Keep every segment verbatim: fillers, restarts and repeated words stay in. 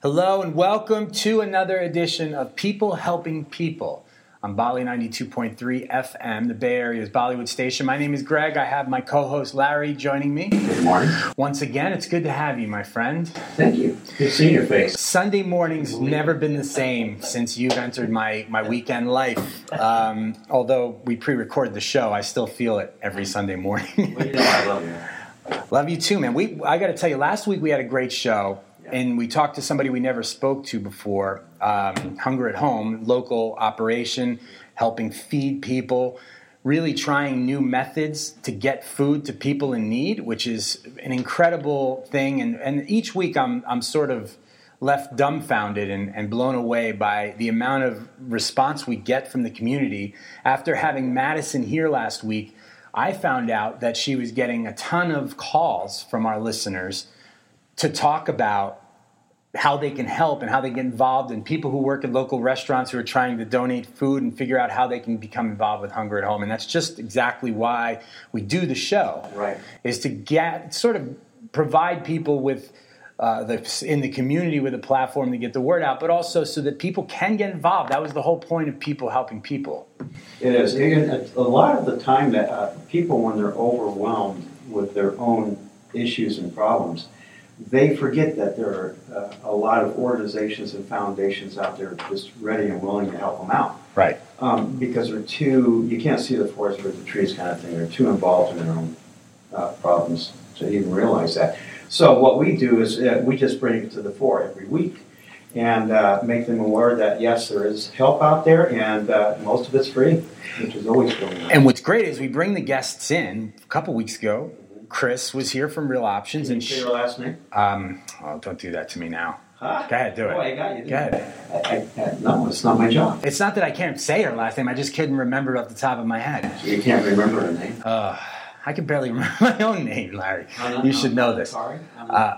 Hello and welcome to another edition of People Helping People on Bali ninety-two point three F M, the Bay Area's Bollywood station. My name is Greg. I have my co-host Larry joining me. Good morning. Once again, it's good to have you, my friend. Thank you. Good seeing your face. Sunday morning's never been the same since you've entered my, my weekend life. Um, although we pre-recorded the show, I still feel it every Sunday morning. Well, you know I love you. Love you too, man. We I got to tell you, last week we had a great show. And we talked to somebody we never spoke to before, um, Hunger at Home, local operation, helping feed people, really trying new methods to get food to people in need, which is an incredible thing. And, and each week I'm I'm sort of left dumbfounded and, and blown away by the amount of response we get from the community. After having Madison here last week, I found out that she was getting a ton of calls from our listeners to talk about how they can help and how they get involved, and people who work at local restaurants who are trying to donate food and figure out how they can become involved with Hunger at Home. And that's just exactly why we do the show, right? Is to get sort of provide people with uh, the in the community with a platform to get the word out, but also so that people can get involved. That was the whole point of People Helping People. It is. And a lot of the time that uh, people, when they're overwhelmed with their own issues and problems, they forget that there are uh, a lot of organizations and foundations out there just ready and willing to help them out. Right. Um, because they're too, you can't see the forest for the trees kind of thing. They're too involved in their own uh, problems to even realize that. So what we do is uh, we just bring it to the fore every week and uh, make them aware that, yes, there is help out there, and uh, most of it's free, which is always really nice. And what's great is we bring the guests in. A couple weeks ago, Chris was here from Real Options. Can you and say she, your last name? Um, oh, don't do that to me now. Huh? Go ahead, do it. Oh, I got you. Go ahead. I, I, I, no, it's not my job. It's not that I can't say her last name. I just couldn't remember it off the top of my head. You can't remember her name? Uh, I can barely remember my own name, Larry. Anna, you should know this. Sorry? Uh,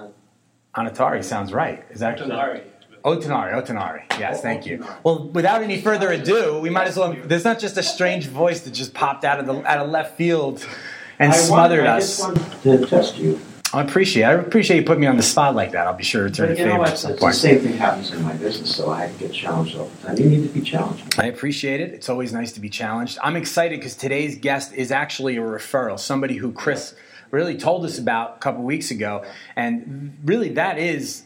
Anatari sounds right. Is that Otonari. Otonari, Otonari. Yes, Oh, thank you. Otonari. Well, without any further ado, we might as well. There's not just a strange voice that just popped out of the out of left field and I smothered wanted, us. I just wanted to test you. I appreciate. I appreciate you putting me on the spot like that. I'll be sure to return a But you know favor what? at It's some the point. same thing happens in my business, so I get challenged all the time. You need to be challenged. I appreciate it. It's always nice to be challenged. I'm excited because today's guest is actually a referral, somebody who Chris really told us about a couple weeks ago. And really that is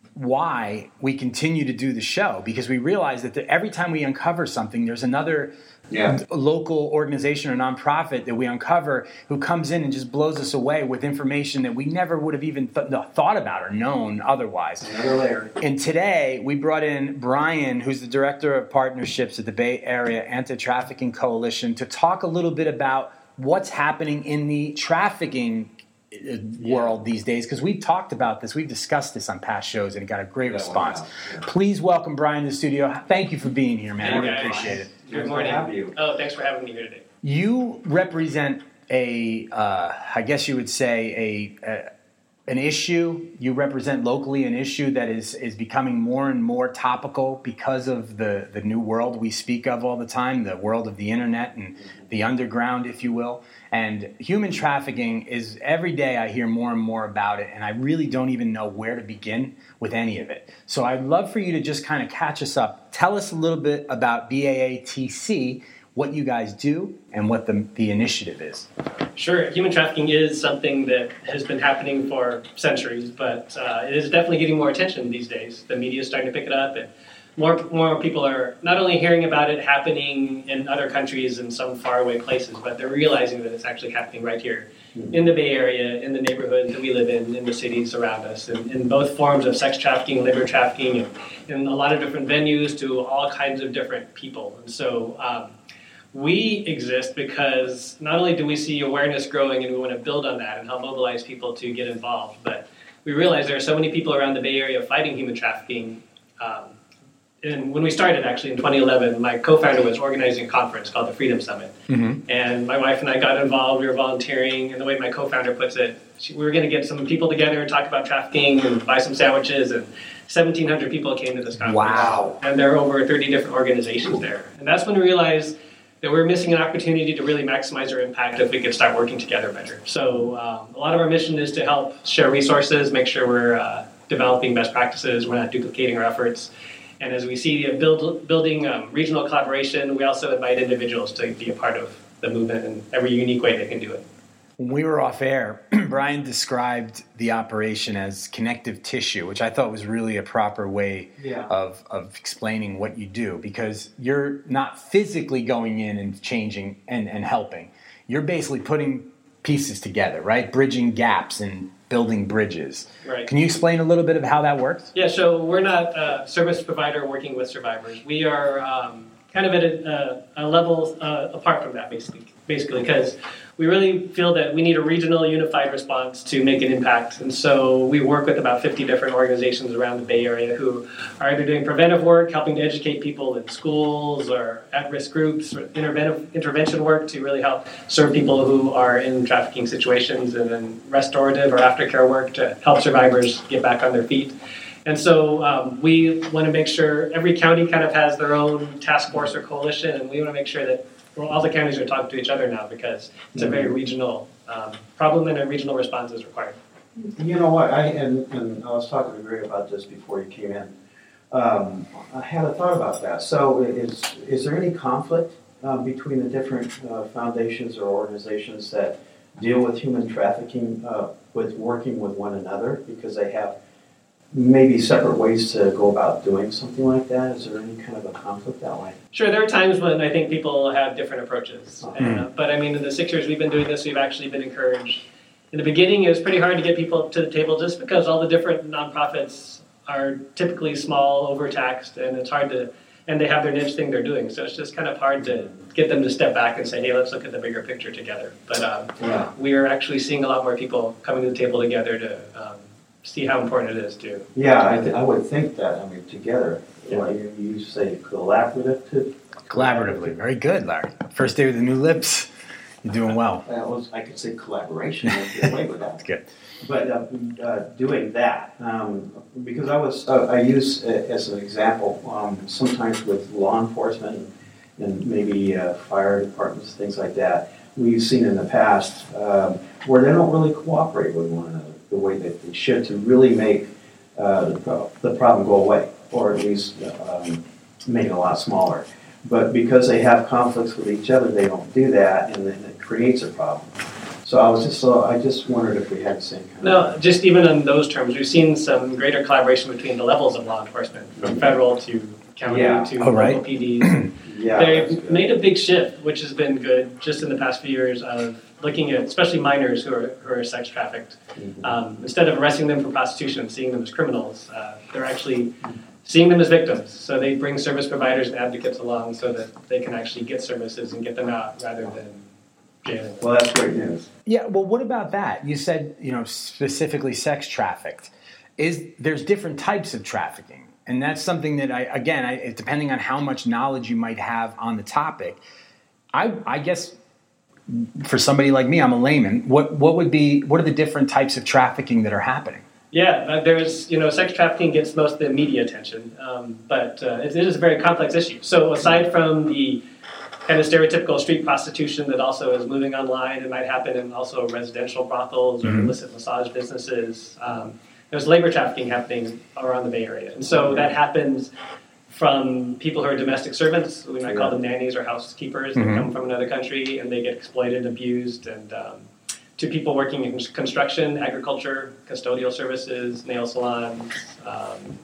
why we continue to do the show, because we realize that the, every time we uncover something, there's another Yeah. local organization or nonprofit that we uncover who comes in and just blows us away with information that we never would have even th- thought about or known otherwise. Another layer. And today we brought in Brian, who's the Director of Partnerships at the Bay Area Anti-Trafficking Coalition, to talk a little bit about what's happening in the trafficking world these days, because we've talked about this, we've discussed this on past shows, and it got a great Yeah, response. wow. Yeah. Please welcome Brian to the studio. Thank you for being here, man. I Hey, really guys. appreciate it. Good Nice morning. to have you. Oh, thanks for having me here today. You represent a, uh, I guess you would say a, a an issue. You represent locally an issue that is is becoming more and more topical because of the the new world we speak of all the time, the world of the internet and the underground, if you will. And human trafficking is, every day I hear more and more about it, and I really don't even know where to begin with any of it. So I'd love for you to just kind of catch us up. Tell us a little bit about B A A T C, what you guys do, and what the, the initiative is. Sure, human trafficking is something that has been happening for centuries, but uh, it is definitely getting more attention these days. The media is starting to pick it up, and more more people are not only hearing about it happening in other countries in some faraway places, but they're realizing that it's actually happening right here in the Bay Area, in the neighborhoods that we live in, in the cities around us, and in both forms of sex trafficking, labor trafficking, and in a lot of different venues to all kinds of different people. And so um, we exist because not only do we see awareness growing and we want to build on that and help mobilize people to get involved, but we realize there are so many people around the Bay Area fighting human trafficking. Um, and when we started, actually, in twenty eleven, my co-founder was organizing a conference called the Freedom Summit. Mm-hmm. And my wife and I got involved. We were volunteering. And the way my co-founder puts it, she, we were going to get some people together and talk about trafficking and buy some sandwiches. And seventeen hundred people came to this conference. Wow. And there are over thirty different organizations there. And that's when we realized that we're missing an opportunity to really maximize our impact if we could start working together better. So um, a lot of our mission is to help share resources, make sure we're uh, developing best practices. We're not duplicating our efforts. And as we see a build, building um, regional collaboration, we also invite individuals to be a part of the movement in every unique way they can do it. When we were off air, Brian described the operation as connective tissue, which I thought was really a proper way Yeah. of, of explaining what you do, because you're not physically going in and changing and, and helping. You're basically putting pieces together, right? Bridging gaps and building bridges. Right. Can you explain a little bit of how that works? Yeah, so we're not a service provider working with survivors. We are um, kind of at a, a, a level uh, apart from that, basically, basically, because we really feel that we need a regional unified response to make an impact. And so we work with about fifty different organizations around the Bay Area who are either doing preventive work, helping to educate people in schools or at-risk groups, or interventive, intervention work to really help serve people who are in trafficking situations, and then restorative or aftercare work to help survivors get back on their feet. And so um, we want to make sure every county kind of has their own task force or coalition, and we want to make sure that well, all the counties are talking to each other now because it's a very regional um, problem and a regional response is required. You know what, I, and, and I was talking to Greg about this before you came in. Um, I had a thought about that. So is, is there any conflict um, between the different uh, foundations or organizations that deal with human trafficking uh, with working with one another because they have maybe separate ways to go about doing something like that? Is there any kind of a conflict that way? Sure, there are times when I think people have different approaches. Mm-hmm. Uh, but I mean, in the six years we've been doing this, we've actually been encouraged. In the beginning, it was pretty hard to get people to the table just because all the different nonprofits are typically small, overtaxed, and it's hard to, and they have their niche thing they're doing. So it's just kind of hard to get them to step back and say, hey, let's look at the bigger picture together. But um, Yeah. we are actually seeing a lot more people coming to the table together to um, see how important it is to. Yeah, I, th- I would think that, I mean, together, Yeah. like you, you say collaborative to... Collaboratively. Very good, Larry. First day with the new lips. You're doing well. That was, I could say collaboration, I'd get away with that. That's good. But uh, uh, doing that, um, because I was, uh, I use uh, as an example, um, sometimes with law enforcement and, and maybe uh, fire departments, things like that, we've seen in the past um, where they don't really cooperate with one another the way that they should to really make uh, the, pro- the problem go away, or at least um, make it a lot smaller. But because they have conflicts with each other, they don't do that, and then it creates a problem. So I was just so I just wondered if we had the same kind No, of... just even on those terms, we've seen some greater collaboration between the levels of law enforcement, from federal to county Yeah. to Oh, local right. P Ds. Yeah, that's They've good. made a big shift, which has been good, just in the past few years of looking at, especially minors who are, who are sex trafficked. Mhm. Um, instead of arresting them for prostitution, seeing them as criminals, uh, they're actually seeing them as victims. So they bring service providers and advocates along so that they can actually get services and get them out rather than jailing them. Well, that's great news. Yeah, well, what about that? You said, you know, specifically sex trafficked. Is there's different types of trafficking, and that's something that I, again, I, depending on how much knowledge you might have on the topic, I, I guess for somebody like me, I'm a layman. What what would be what are the different types of trafficking that are happening? Yeah, uh, there's, you know, sex trafficking gets most of the media attention, um, but uh, it, it is a very complex issue. So aside from the kind of stereotypical street prostitution that also is moving online, it might happen in also residential brothels or Mhm. illicit massage businesses. Um, there's labor trafficking happening around the Bay Area. And so that happens from people who are domestic servants, we might call them nannies or housekeepers, that Mhm. come from another country and they get exploited, abused, and um, to people working in construction, agriculture, custodial services, nail salons, um,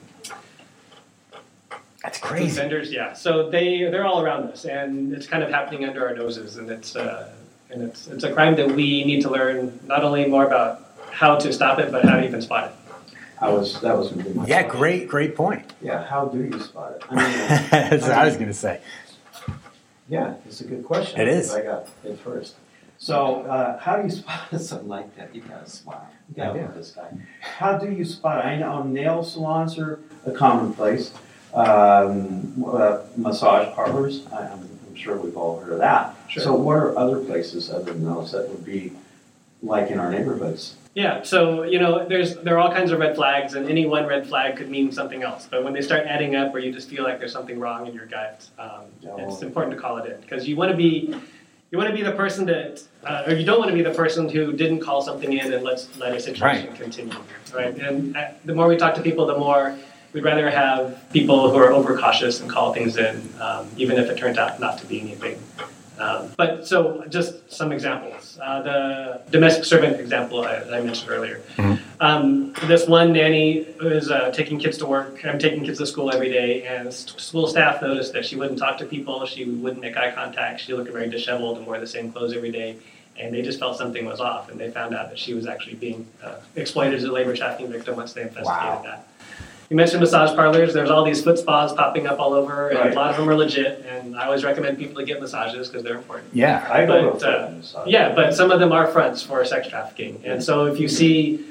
That's food crazy. vendors. Yeah, so they they're all around us, and it's kind of happening under our noses, and it's uh, and it's it's a crime that we need to learn not only more about how to stop it, but how to even spot it. I was that was going to be my Yeah, question. great, great point. Yeah, how do you spot it? I mean, That's what I was going to say. yeah, it's a good question. It is. I got it first. So, uh, how do you spot something like that? You gotta smile. You gotta I do. love this guy. How do you spot it? I know nail salons are a commonplace. Um, uh, massage parlors. I, I'm, I'm sure we've all heard of that. Sure. So, what are other places other than those that would be like in our neighborhoods? Yeah, so you know, there's there are all kinds of red flags, and any one red flag could mean something else. But when they start adding up, or you just feel like there's something wrong in your gut, um, Oh. it's important to call it in because you want to be you want to be the person that, uh, or you don't want to be the person who didn't call something in and let's let a situation Right. continue, right? And uh, the more we talk to people, the more we'd rather have people who are overcautious and call things in, um, even if it turns out not to be anything. Um, but so, just some examples. Uh, the domestic servant example I, I mentioned earlier. Mm-hmm. Um, this one nanny was uh, taking kids to work, I'm taking kids to school every day, and s- school staff noticed that she wouldn't talk to people, she wouldn't make eye contact, she looked very disheveled and wore the same clothes every day, and they just felt something was off, and they found out that she was actually being uh, exploited as a labor trafficking victim once they investigated Wow. that. You mentioned massage parlors. There's all these foot spas popping up all over, and Right. a lot of them are legit. And I always recommend people to get massages because they're important. Yeah. I go to a But, foot uh, massage. Yeah, but some of them are fronts for sex trafficking. And so if you see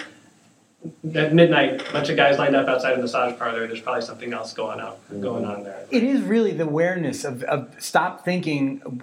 at midnight a bunch of guys lined up outside a massage parlor, there's probably something else going on going on there. It is really the awareness of, of stop thinking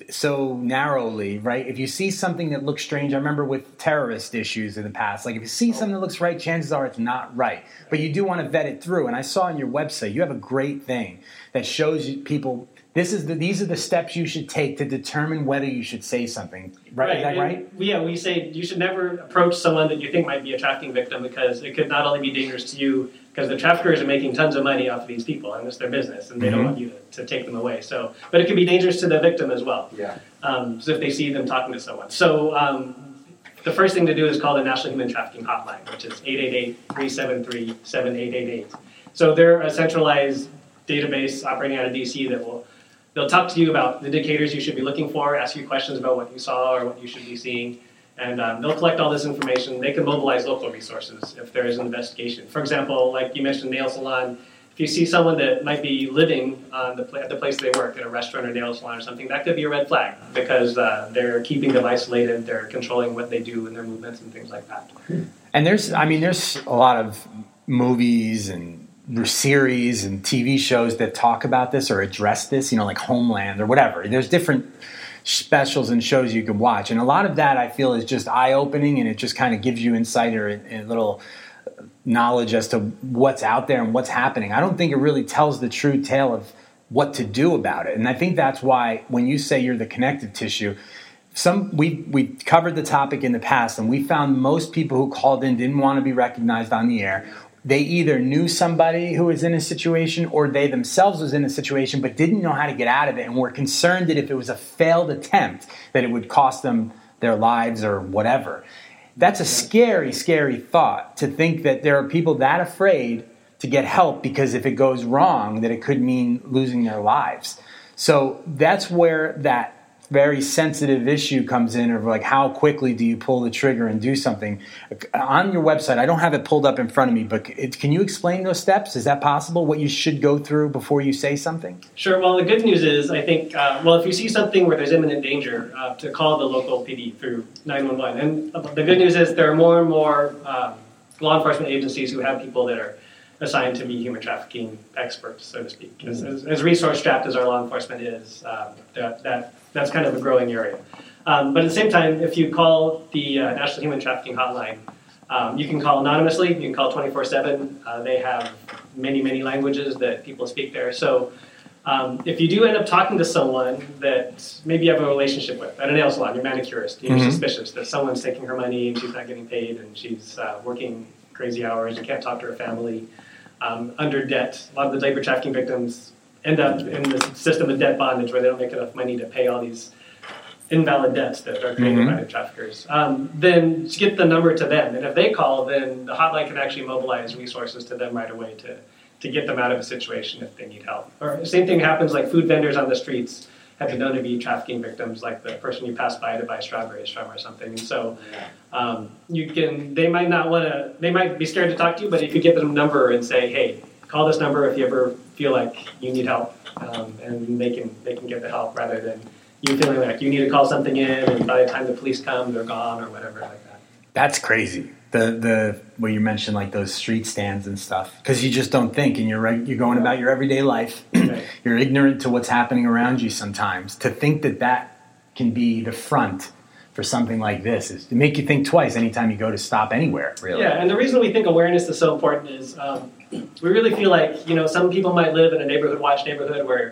so narrowly, right? If you see something that looks strange, I remember with terrorist issues in the past, like if you see something that looks right, chances are it's not right. But you do want to vet it through. And I saw on your website, you have a great thing that shows you people, this is the, these are the steps you should take to determine whether you should say something. Right? Is that and right? we- Yeah, we say you should never approach someone that you think might be a trafficking victim because it could not only be dangerous to you, because the traffickers are making tons of money off of these people, and it's their business, and they Mm-hmm. don't want you to, to take them away. So, but it could be dangerous to the victim as well. Yeah. Um, so if they see them talking to someone. So um, the first thing to do is call the National Human Trafficking Hotline, which is eight eight eight, three seven three, seven eight eight eight. So they're a centralized database operating out of D C that will they'll talk to you about the indicators you should be looking for, ask you questions about what you saw or what you should be seeing, and um, they'll collect all this information. They can mobilize local resources if there is an investigation. For example, like you mentioned, nail salon. If you see someone that might be living on the, at the place they work, at a restaurant or nail salon or something, that could be a red flag because uh, they're keeping them isolated, they're controlling what they do and their movements and things like that. And there's, I mean, there's a lot of movies and series and T V shows that talk about this or address this, you know, like Homeland or whatever. There's different specials and shows you can watch. And a lot of that I feel is just eye-opening, and it just kind of gives you insight or a, a little knowledge as to what's out there and what's happening. I don't think it really tells the true tale of what to do about it. And I think that's why when you say you're the connective tissue, some we we covered the topic in the past, and we found most people who called in didn't want to be recognized on the air. They either knew somebody who was in a situation or they themselves was in a situation but didn't know how to get out of it and were concerned that if it was a failed attempt that it would cost them their lives or whatever. That's a scary, scary thought to think that there are people that afraid to get help because if it goes wrong that it could mean losing their lives. So that's where that very sensitive issue comes in of like how quickly do you pull the trigger and do something. On your website, I don't have it pulled up in front of me, but it, can you explain those steps? Is that possible? What you should go through before you say something? Sure. Well, the good news is, I think, uh, well, if you see something where there's imminent danger, uh, to call the local P D through nine one one. And the good news is there are more and more um, law enforcement agencies who have people that are assigned to be human trafficking experts, so to speak. Mm-hmm. As, as, as resource-strapped as our law enforcement is, um, that, that that's kind of a growing area. Um, but at the same time, if you call the uh, National Human Trafficking Hotline, um, you can call anonymously, you can call twenty-four seven. Uh, they have many, many languages that people speak there. So um, if you do end up talking to someone that maybe you have a relationship with, at a nail salon, you're manicurist, you're mm-hmm. suspicious that someone's taking her money and she's not getting paid and she's uh, working crazy hours, you can't talk to her family, um, under debt. A lot of the labor trafficking victims end up in the system of debt bondage where they don't make enough money to pay all these invalid debts that are created mm-hmm. by the traffickers. Um, then just get the number to them. And if they call, then the hotline can actually mobilize resources to them right away to, to get them out of a situation if they need help. Or the same thing happens like food vendors on the streets have been known to be trafficking victims, like the person you pass by to buy strawberries from or something. And so um, you can, they might not want to, they might be scared to talk to you, but if you give them a number and say, hey, call this number if you ever feel like you need help, um, and they can they can get the help rather than you feeling like you need to call something in and by the time the police come, they're gone or whatever like that. That's crazy. The the where you mentioned like those street stands and stuff, because you just don't think, and you're right, you're going about your everyday life. Right. You're ignorant to what's happening around you sometimes. To think that that can be the front for something like this is to make you think twice anytime you go to stop anywhere. Really. Yeah, and the reason we think awareness is so important is um, we really feel like, you know, some people might live in a neighborhood watch neighborhood where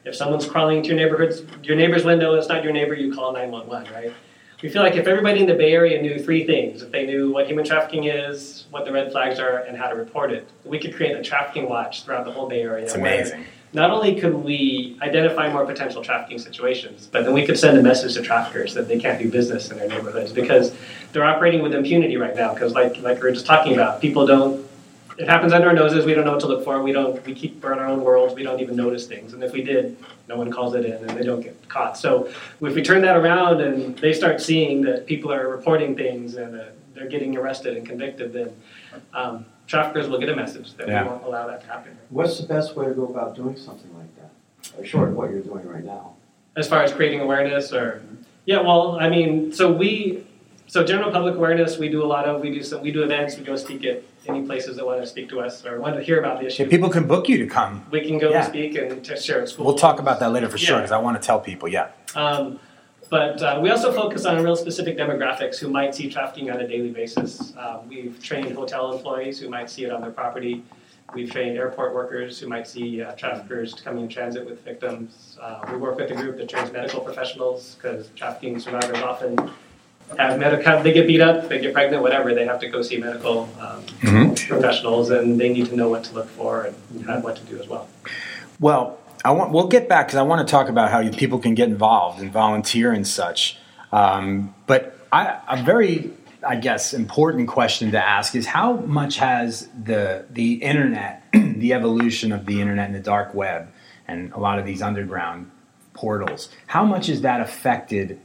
If someone's crawling into your neighborhood's, your neighbor's window, it's not your neighbor, you call nine one one, right? We feel like if everybody in the Bay Area knew three things, if they knew what human trafficking is, what the red flags are, and how to report it, we could create a trafficking watch throughout the whole Bay Area. It's amazing. Not only could we identify more potential trafficking situations, but then we could send a message to traffickers that they can't do business in their neighborhoods because they're operating with impunity right now. Because like like we were just talking about, people don't. It happens under our noses. We don't know what to look for. We don't. We keep in our own worlds. We don't even notice things. And if we did, no one calls it in, and they don't get caught. So if we turn that around and they start seeing that people are reporting things and uh, they're getting arrested and convicted, then um, traffickers will get a message that yeah. we won't allow that to happen. What's the best way to go about doing something like that? Short of what you're doing right now. As far as creating awareness, or yeah, well, I mean, so we, so general public awareness, we do a lot of. We do some. We do events. We go speak at any places that want to speak to us or want to hear about the issue. Yeah, people can book you to come. We can go yeah. speak and to share at school. We'll talk about that later for yeah. sure because I want to tell people. Yeah. Um, But uh, we also focus on real specific demographics who might see trafficking on a daily basis. Uh, we've trained hotel employees who might see it on their property. We've trained airport workers who might see uh, traffickers coming in transit with victims. Uh, we work with a group that trains medical professionals because trafficking survivors often have medical, they get beat up, they get pregnant, whatever. They have to go see medical um, mm-hmm. professionals, and they need to know what to look for and uh, what to do as well. Well, I want, we'll get back because I want to talk about how people can get involved and volunteer and such. Um, but I, a very, I guess, important question to ask is how much has the the internet, the evolution of the internet and the dark web, and a lot of these underground portals, how much has that affected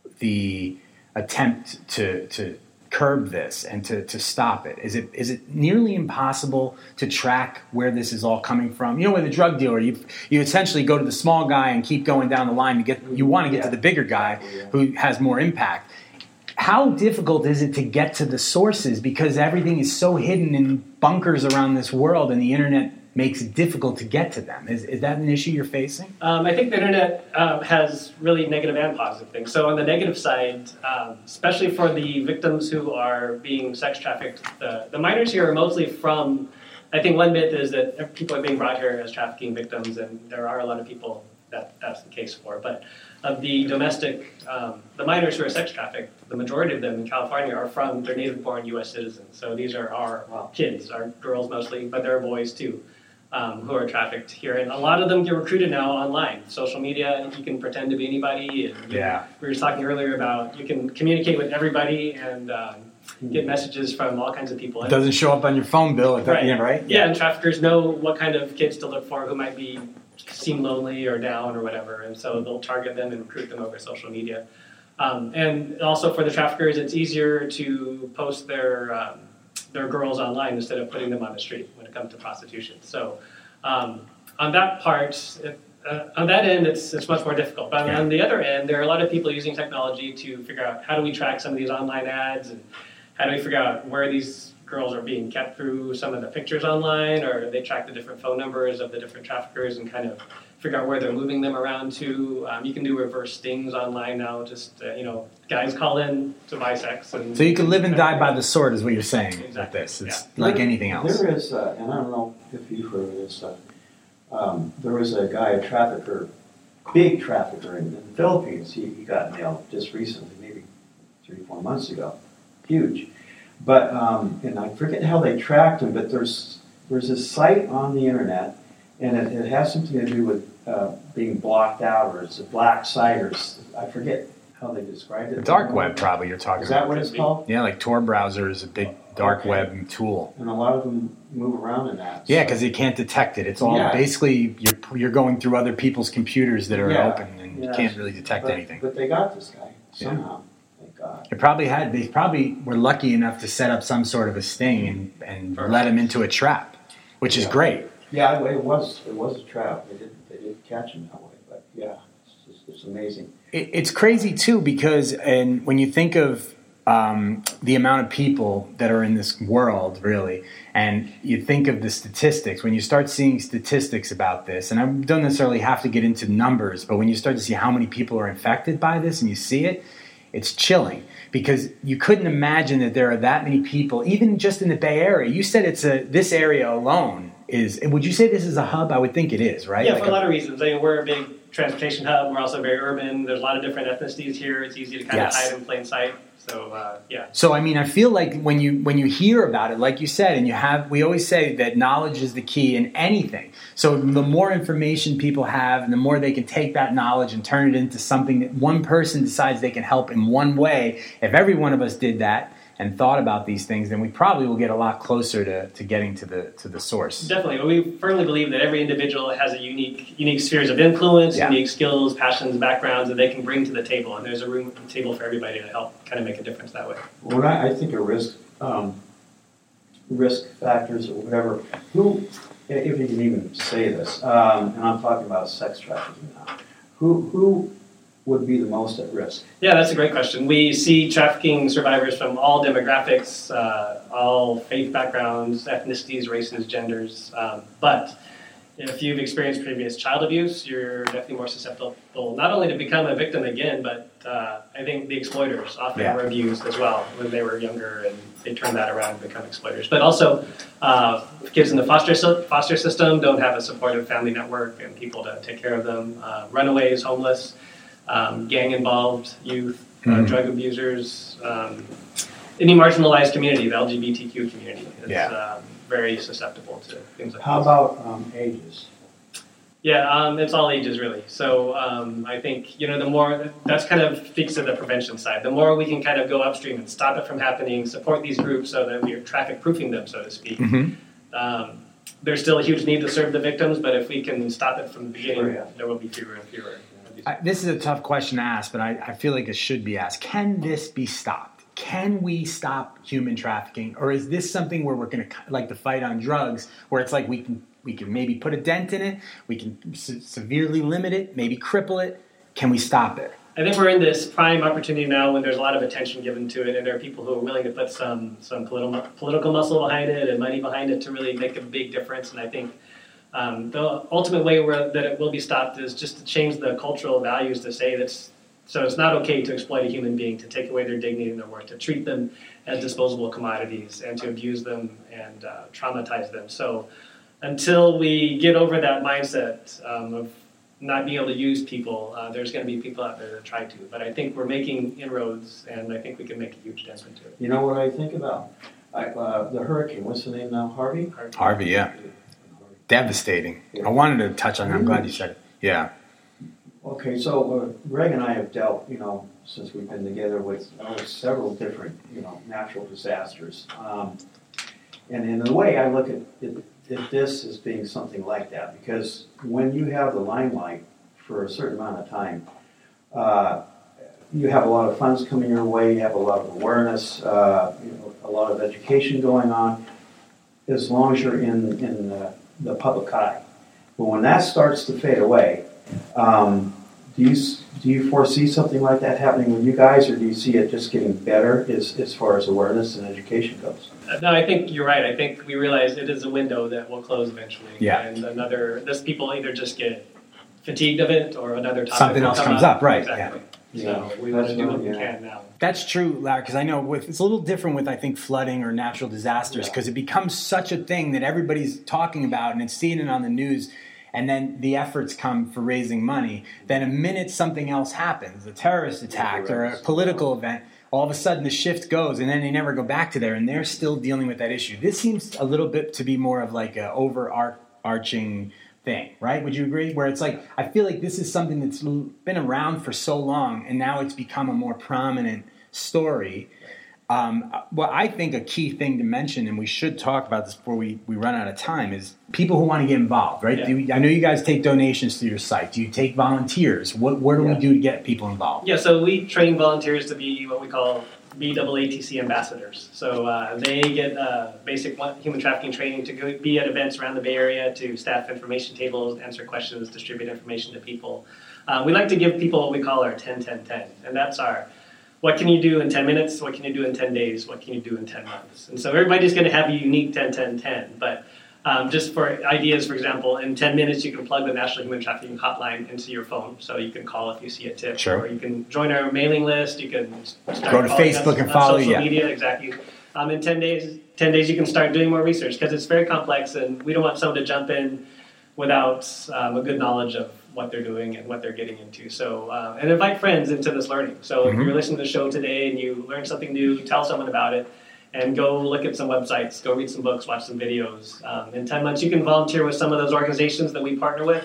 the attempt to to curb this and to, to stop it? Is it is it nearly impossible to track where this is all coming from? You know, with a drug dealer, you you essentially go to the small guy and keep going down the line to get. You want to get yeah. to the bigger guy who has more impact. How difficult is it to get to the sources because everything is so hidden in bunkers around this world, and the internet makes it difficult to get to them? Is is that an issue you're facing? Um, I think the internet um, has really negative and positive things. So on the negative side, um, especially for the victims who are being sex trafficked, the, the minors here are mostly from, I think one myth is that people are being brought here as trafficking victims, and there are a lot of people that that's the case for. But of the domestic, um, the minors who are sex trafficked, the majority of them in California are from, they're native-born U S citizens. So these are our well, kids, our girls mostly, but there are boys too. Um, who are trafficked here, and a lot of them get recruited now online. Social media, you can pretend to be anybody. And yeah. We were talking earlier about you can communicate with everybody and um, get messages from all kinds of people. It doesn't show up on your phone bill, right? Yeah, right? Yeah, and traffickers know what kind of kids to look for who might be seem lonely or down or whatever, and so they'll target them and recruit them over social media. Um, and also for the traffickers, it's easier to post their um, their girls online instead of putting them on the street when it comes to prostitution. So um, on that part, it, uh, on that end, it's it's much more difficult. But yeah. on the other end, there are a lot of people using technology to figure out how do we track some of these online ads, and how do we figure out where these girls are being kept through some of the pictures online, or they track the different phone numbers of the different traffickers and kind of figure out where they're moving them around to. Um, you can do reverse stings online now. Just, uh, you know, guys call in to buy sex. And so you can live and die by the sword is what you're saying exactly. with this. It's yeah. like there, anything else. There is, uh, and I don't know if you've heard of this, uh, um, there was a guy, a trafficker, big trafficker in, in the Philippines. He, he got nailed just recently, maybe three, four months ago. Huge. But, um, and I forget how they tracked him, but there's there's a site on the internet, and it, it has something to do with uh, being blocked out, or it's a black site, or I forget how they described it. The dark web, probably, you're talking about. Is that what it's called? Yeah, like Tor browser is a big dark okay. web tool. And a lot of them move around in that. Yeah, because so. you can't detect it. It's all yeah. basically, you're you're going through other people's computers that are yeah. open, and yeah. you can't really detect but, anything. But they got this guy somehow. Yeah. God. They probably had. They probably were lucky enough to set up some sort of a sting and, and let him into a trap, which yeah. is great. Yeah, it was. It was a trap. They did. They did catch him that way. But yeah, it's, just, it's amazing. It, it's crazy too because, and when you think of um, the amount of people that are in this world, really, and you think of the statistics, when you start seeing statistics about this, and I don't necessarily have to get into numbers, but when you start to see how many people are infected by this, and you see it. It's chilling because you couldn't imagine that there are that many people, even just in the Bay Area. You said it's a this area alone is, would you say this is a hub? I would think it is, right? Yeah, like for a lot of reasons. I mean, we're a big transportation hub. We're also very urban. There's a lot of different ethnicities here. It's easy to kind Yes. of hide in plain sight. So, uh, yeah. So, I mean, I feel like when you when you hear about it, like you said, and you have, we always say that knowledge is the key in anything. So the more information people have and the more they can take that knowledge and turn it into something that one person decides they can help in one way, if every one of us did that and thought about these things, then we probably will get a lot closer to, to getting to the to the source. Definitely. We firmly believe that every individual has a unique unique spheres of influence, Yeah. unique skills, passions, backgrounds that they can bring to the table. And there's a room at the table for everybody to help kind of make a difference that way. When I, I think of risk, um, risk factors or whatever, who, if you can even say this, um, and I'm talking about sex trafficking now, who who would be the most at risk? Yeah, that's a great question. We see trafficking survivors from all demographics, uh, all faith backgrounds, ethnicities, races, genders. Um, but if you've experienced previous child abuse, you're definitely more susceptible not only to become a victim again, but uh, I think the exploiters often Yeah. were abused as well when they were younger, and they turn that around and become exploiters. But also, uh, kids in the foster foster system don't have a supportive family network and people to take care of them. Uh, runaways, homeless. Um, gang-involved youth, uh, Mhm. drug abusers, um, any marginalized community, the L G B T Q community is Yeah. um, very susceptible to things like How this. about um, ages? Yeah, um, it's all ages really. So um, I think, you know, the more, that's kind of speaks to the prevention side. The more we can kind of go upstream and stop it from happening, support these groups so that we are traffic proofing them, so to speak. Mhm. Um, there's still a huge need to serve the victims, but if we can stop it from the beginning, Sure, yeah. there will be fewer and fewer. of these. I, this is a tough question to ask, but I, I feel like it should be asked. Can this be stopped? Can we stop human trafficking? Or is this something where we're going to, like the fight on drugs, where it's like we can we can maybe put a dent in it, we can se- severely limit it, maybe cripple it. Can we stop it? I think we're in this prime opportunity now when there's a lot of attention given to it, and there are people who are willing to put some some political political muscle behind it and money behind it to really make a big difference. And I think um, the ultimate way where, that it will be stopped is just to change the cultural values to say that's so it's not okay to exploit a human being, to take away their dignity and their worth, to treat them as disposable commodities, and to abuse them and uh, traumatize them. So until we get over that mindset um, of not being able to use people, uh, there's going to be people out there that try to. But I think we're making inroads, and I think we can make a huge dent into it. You know what I think about? I, uh, the hurricane, what's the name now, Harvey? Harvey, yeah. Devastating. I wanted to touch on that. I'm glad you said it. Yeah. Okay, so uh, Greg and I have dealt, you know, since we've been together with uh, several different, you know, natural disasters. Um, and in a way, I look at, it, at this as being something like that, because when you have the limelight for a certain amount of time, uh, you have a lot of funds coming your way, you have a lot of awareness, uh, you know, a lot of education going on, as long as you're in, in the, the public eye. But when that starts to fade away, um, do you do you foresee something like that happening with you guys, or do you see it just getting better as, as far as awareness and education goes? Uh, No, I think you're right. I think we realize it is a window that will close eventually. Yeah. And another, this people either just get fatigued of it, or another topic Something will else come comes up, right, Exactly. yeah. So Yeah, we want to that's do what- what we yeah. can now. That's true, Larry, because I know with, it's a little different with, I think, flooding or natural disasters, Yeah. because it becomes such a thing that everybody's talking about and it's seeing it on the news, and then the efforts come for raising money. Then a minute something else happens, a terrorist attack or a political event, all of a sudden the shift goes, and then they never go back to there, and they're still dealing with that issue. This seems a little bit to be more of like a overarching thing, right? Would you agree? Where it's like, I feel like this is something that's been around for so long, and now it's become a more prominent story. Um, well, I think a key thing to mention, and we should talk about this before we, we run out of time, is people who want to get involved, right? Yeah. Do you, I know you guys take donations to your site. Do you take volunteers? What, what do Yeah. we do to get people involved? Yeah, so we train volunteers to be what we call B A A T C ambassadors. So uh, they get uh, basic one- human trafficking training to go be at events around the Bay Area, to staff information tables, answer questions, distribute information to people. Uh, we like to give people what we call our ten ten ten, and that's our what can you do in ten minutes, what can you do in ten days, what can you do in ten months. And so everybody's going to have a unique ten ten ten, but um, just for ideas, for example, in ten minutes you can plug the National Human Trafficking Hotline into your phone, so you can call if you see a tip. Sure. Or you can join our mailing list, you can start Go to following Facebook us and on follow, social yeah. media, exactly. Um, in ten days, ten days you can start doing more research because it's very complex and we don't want someone to jump in without um, a good knowledge of what they're doing and what they're getting into. So, uh, and invite friends into this learning. So mm-hmm. if you're listening to the show today and you learn something new, tell someone about it and go look at some websites, go read some books, watch some videos. Um, in ten months, you can volunteer with some of those organizations that we partner with.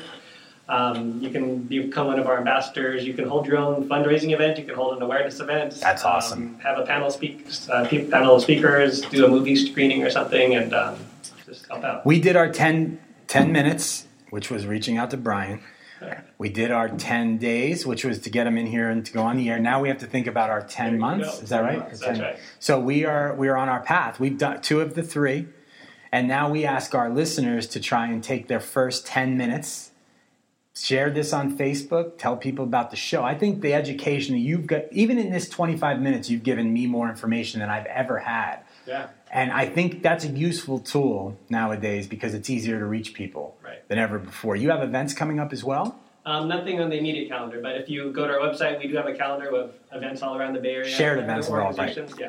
Um, you can become one of our ambassadors. You can hold your own fundraising event. You can hold an awareness event. That's awesome. Um, have a panel speak, uh, panel of speakers, do a movie screening or something, and um, just help out. We did our ten, ten minutes, which was reaching out to Brian. We did our ten days, which was to get him in here and to go on the air. Now we have to think about our ten months. Is that right? That's ten right. So we are we are on our path. We've done two of the three, and now we ask our listeners to try and take their first ten minutes. Share this on Facebook. Tell people about the show. I think the education that you've got, even in this twenty-five minutes, you've given me more information than I've ever had. Yeah. And I think that's a useful tool nowadays because it's easier to reach people right. than ever before. You have events coming up as well? Um, nothing on the immediate calendar, but if you go to our website, we do have a calendar with events all around the Bay Area. Shared events are all right. Yeah.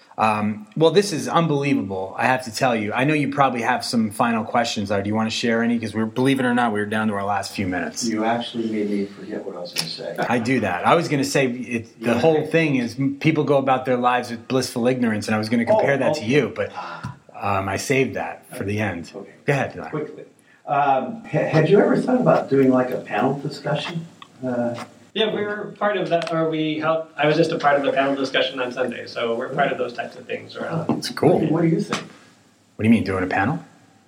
Um, well, this is unbelievable. I have to tell you. I know you probably have some final questions. Though. Do you want to share any? Because we're, believe it or not, we were down to our last few minutes. You actually made me forget what I was going to say. I do that. I was going to say it, the yeah. whole thing is people go about their lives with blissful ignorance, and I was going to compare oh, that okay. to you, but um, I saved that for the end. Okay. Go ahead. Quickly. Um, had you ever thought about doing like a panel discussion? Uh, Yeah, we were part of that, or we helped. I was just a part of the panel discussion on Sunday, so we're part of those types of things around. It's cool. What do you think? What do you mean, doing a panel?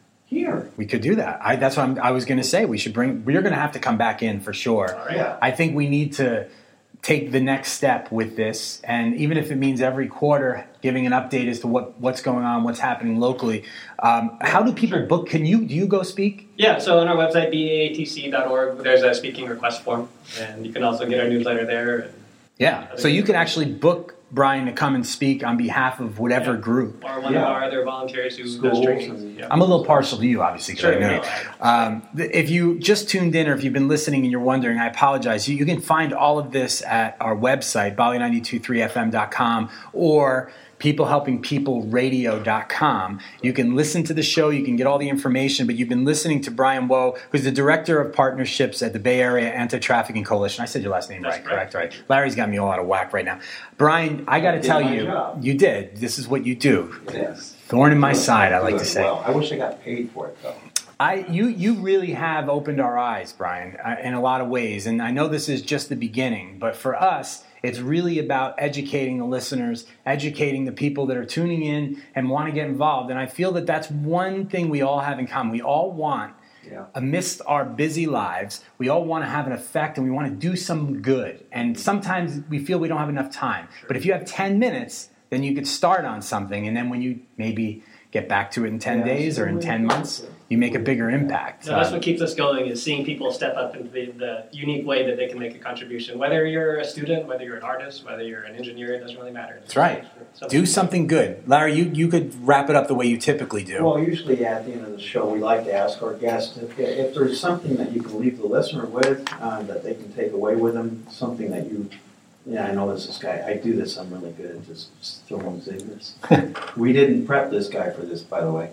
Here. We could do that. I, that's what I'm, I was going to say. We should bring. We're going to have to come back in for sure. All right. Yeah. I think we need to take the next step with this, and even if it means every quarter giving an update as to what, what's going on, what's happening locally. Um, how do people Sure. book? Can you do you go speak? Yeah, so on our website, B A A T C dot org, there's a speaking request form, and you can also get our newsletter there. Yeah. So you can actually book Brian to come and speak on behalf of whatever Yeah. group. Or one Yeah. of our other volunteers who Schools does trainings. and- Yeah. I'm a little partial to you, obviously, because Sure, I know no, you. Um, th- if you just tuned in or if you've been listening and you're wondering, I apologize. You, you can find all of this at our website, Bali nine two three F M dot com, or people helping people radio dot com. You can listen to the show. You can get all the information. But you've been listening to Brian Woe, who's the Director of Partnerships at the Bay Area Anti-Trafficking Coalition. I said your last name That's right, correct? correct. Right. Larry's got me all out of whack right now. Brian, I got to Did tell my you, job. you did. This is what you do. Yes. Thorn in my side, I like to say. Well, I wish I got paid for it, though. I you you really have opened our eyes, Brian, uh, in a lot of ways. And I know this is just the beginning, but for us, it's really about educating the listeners, educating the people that are tuning in and want to get involved. And I feel that that's one thing we all have in common. We all want, Yeah. amidst our busy lives, we all want to have an effect and we want to do some good. And sometimes we feel we don't have enough time. But if you have ten minutes, then you could start on something. And then when you maybe get back to it in ten Yeah, days or in ten months, you make a bigger impact. So that's Um, what keeps us going, is seeing people step up into the, the unique way that they can make a contribution. Whether you're a student, whether you're an artist, whether you're an engineer, it doesn't really matter. That's right. Do something good. Larry, you, you could wrap it up the way you typically do. Well, usually at the end of the show, we like to ask our guests if, if there's something that you can leave the listener with, uh, that they can take away with them, something that you, yeah, I know this is guy, I do this, I'm really good at just, just throwing zingers. We didn't prep this guy for this, by the way.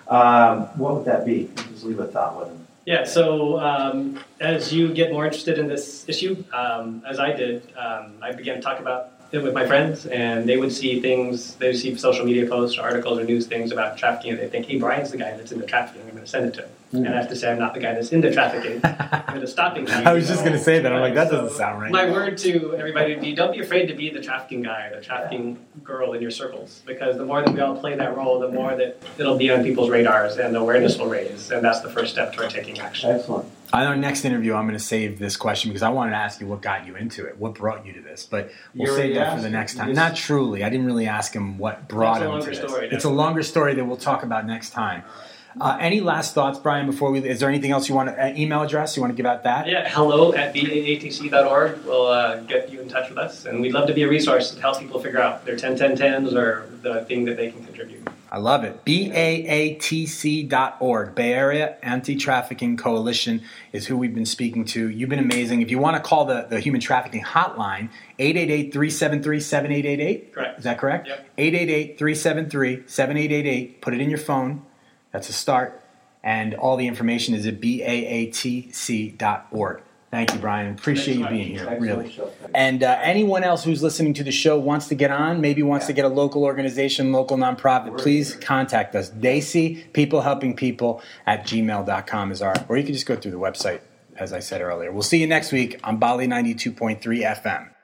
Um, what would that be? Just leave a thought with him. Yeah, so um, as you get more interested in this issue, um, as I did, um, I began to talk about it with my friends, and they would see things, they would see social media posts or articles or news things about trafficking, and they think, hey, Brian's the guy that's into trafficking, I'm going to send it to him. Mm. And I have to say, I'm not the guy that's into trafficking, I'm into stopping I was just going to say that. I'm like, that So doesn't sound right. My word to everybody would be, don't be afraid to be the trafficking guy or the trafficking girl in your circles, because the more that we all play that role, the more that it'll be on people's radars and the awareness will raise, and that's the first step toward taking action. Excellent. On our next interview, I'm going to save this question because I wanted to ask you what got you into it, what brought you to this. But we'll You save already that for asked the it. next time. Yes. Not truly. I didn't really ask him what brought That's a him to longer this. story, It's a definitely. longer story that we'll talk about next time. Uh, any last thoughts, Brian? Before we, is there anything else you want? To, uh, email address you want to give out that? Yeah, hello at B A A T C dot org will uh, get you in touch with us, and we'd love to be a resource to help people figure out their ten ten tens or the thing that they can contribute. I love it. B A A T C dot org. Bay Area Anti-Trafficking Coalition is who we've been speaking to. You've been amazing. If you want to call the, the human trafficking hotline, eight eight eight, three seven three, seven eight eight eight. Correct. Is that correct? Yep. eight eight eight, three seven three, seven eight eight eight. Put it in your phone. That's a start. And all the information is at B A A T C dot org. Thank you, Brian. Appreciate you being here, really. And uh, anyone else who's listening to the show wants to get on, maybe wants to get a local organization, local nonprofit, please contact us. Daisy, people helping people at gmail dot com is our, or you can just go through the website, as I said earlier. We'll see you next week on Bali ninety-two point three F M.